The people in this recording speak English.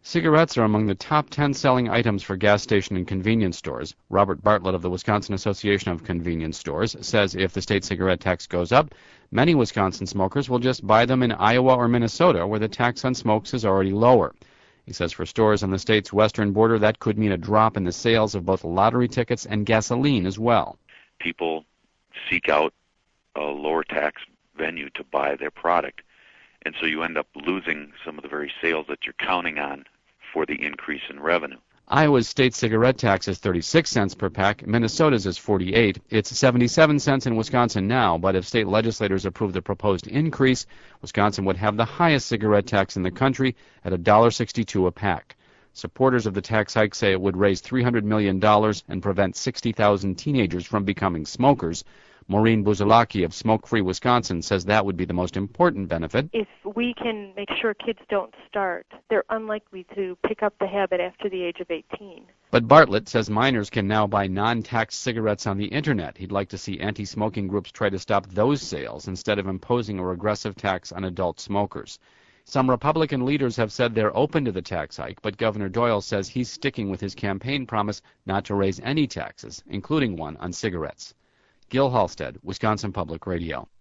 Cigarettes are among the top 10 selling items for gas station and convenience stores. Robert Bartlett of the Wisconsin Association of Convenience Stores says if the state cigarette tax goes up, many Wisconsin smokers will just buy them in Iowa or Minnesota, where the tax on smokes is already lower. He says for stores on the state's western border, that could mean a drop in the sales of both lottery tickets and gasoline as well. People seek out a lower tax venue to buy their product, and so you end up losing some of the very sales that you're counting on for the increase in revenue. Iowa's state cigarette tax is 36 cents per pack. Minnesota's is 48. It's 77 cents in Wisconsin now, but if state legislators approve the proposed increase, Wisconsin would have the highest cigarette tax in the country at $1.62 a pack. Supporters of the tax hike say it would raise $300 million and prevent 60,000 teenagers from becoming smokers. Maureen Buzalaki of Smoke Free Wisconsin says that would be the most important benefit. If we can make sure kids don't start, they're unlikely to pick up the habit after the age of 18. But Bartlett says minors can now buy non-tax cigarettes on the internet. He'd like to see anti-smoking groups try to stop those sales instead of imposing a regressive tax on adult smokers. Some Republican leaders have said they're open to the tax hike, but Governor Doyle says he's sticking with his campaign promise not to raise any taxes, including one on cigarettes. Gil Halstead, Wisconsin Public Radio.